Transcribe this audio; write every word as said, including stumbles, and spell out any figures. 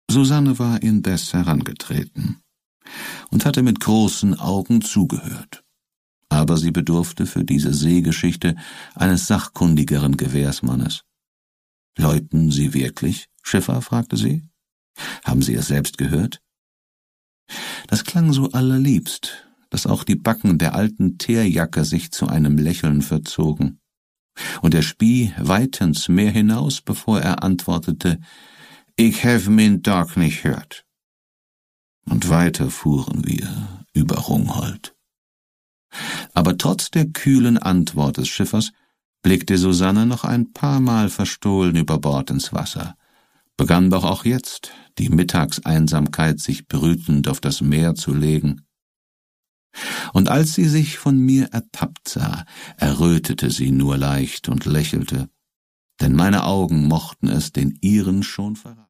Susanne war indes herangetreten und hatte mit großen Augen zugehört. Aber sie bedurfte für diese Seegeschichte eines sachkundigeren Gewährsmannes. »Läuten Sie wirklich, Schiffer?« fragte sie. »Haben Sie es selbst gehört?« Das klang so allerliebst, dass auch die Backen der alten Teerjacke sich zu einem Lächeln verzogen. Und er spie weit ins Meer hinaus, bevor er antwortete, »Ich hev min Dog nicht hört.« Und weiter fuhren wir über Rungholt. Aber trotz der kühlen Antwort des Schiffers blickte Susanne noch ein paar Mal verstohlen über Bord ins Wasser, begann doch auch jetzt die Mittagseinsamkeit sich brütend auf das Meer zu legen. Und als sie sich von mir ertappt sah, errötete sie nur leicht und lächelte, denn meine Augen mochten es den ihren schon verraten.